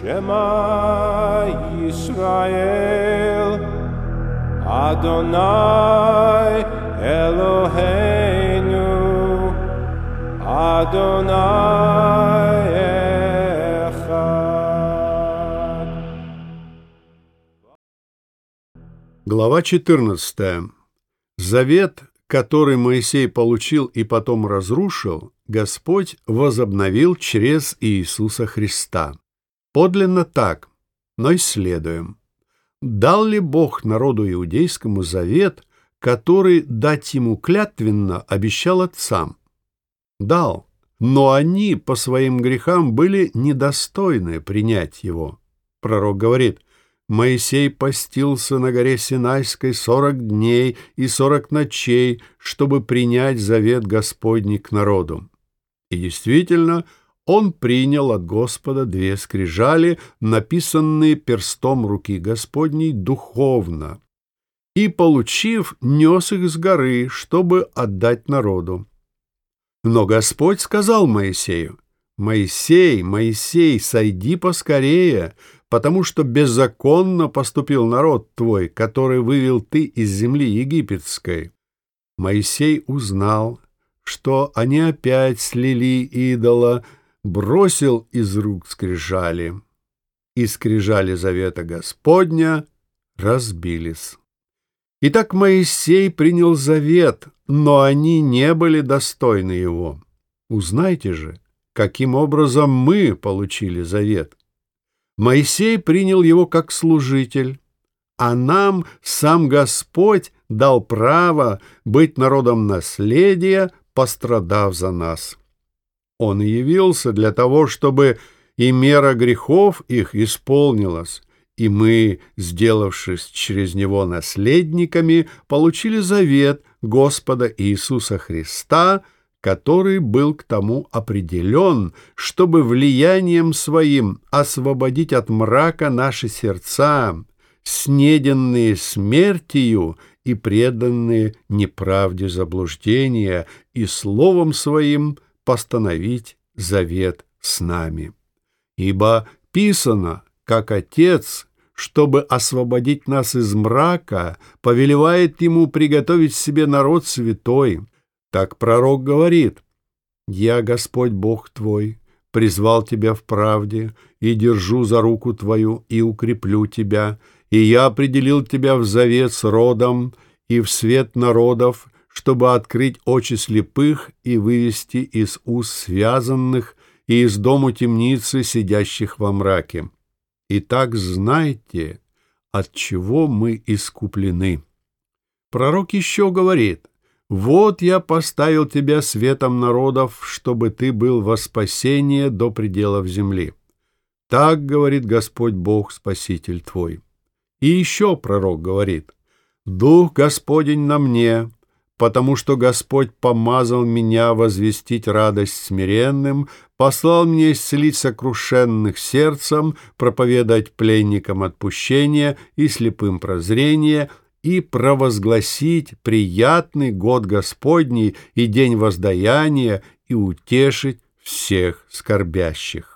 Shema Yisrael, Adonai Eloheinu, Adonai Echad. Глава 14. Завет, который Моисей получил и потом разрушил, Господь возобновил через Иисуса Христа. Подлинно так, но исследуем. Дал ли Бог народу иудейскому завет, который дать ему клятвенно обещал отцам? Дал, но они по своим грехам были недостойны принять его. Пророк говорит: «Моисей постился на горе Синайской 40 дней и 40 ночей, чтобы принять завет Господний к народу». И действительно, он принял от Господа 2 скрижали, написанные перстом руки Господней духовно, и, получив, нес их с горы, чтобы отдать народу. Но Господь сказал Моисею: «Моисей, Моисей, сойди поскорее, потому что беззаконно поступил народ твой, который вывел ты из земли египетской». Моисей узнал, что они опять слили идола, бросил из рук скрижали, и скрижали завета Господня разбились. Итак, Моисей принял завет, но они не были достойны его. Узнайте же, каким образом мы получили завет. Моисей принял его как служитель, а нам сам Господь дал право быть народом наследия, пострадав за нас. Он явился для того, чтобы и мера грехов их исполнилась, и мы, сделавшись через него наследниками, получили завет Господа Иисуса Христа, который был к тому определен, чтобы влиянием своим освободить от мрака наши сердца, снеденные смертью и преданные неправде заблуждения, и словом своим постановить завет с нами. Ибо писано, как Отец, чтобы освободить нас из мрака, повелевает ему приготовить себе народ святой. Так пророк говорит: «Я, Господь Бог твой, призвал тебя в правде, и держу за руку твою, и укреплю тебя, и я определил тебя в завет с родом и в свет народов, чтобы открыть очи слепых и вывести из уст связанных и из дому темницы сидящих во мраке. Итак, знайте, от чего мы искуплены». Пророк еще говорит: «Вот я поставил тебя светом народов, чтобы ты был во спасение до пределов земли». Так говорит Господь Бог, Спаситель твой. И еще пророк говорит: «Дух Господень на мне, потому что Господь помазал меня возвестить радость смиренным, послал меня исцелить сокрушенных сердцем, проповедать пленникам отпущение и слепым прозрение, и провозгласить приятный год Господний и день воздаяния, и утешить всех скорбящих».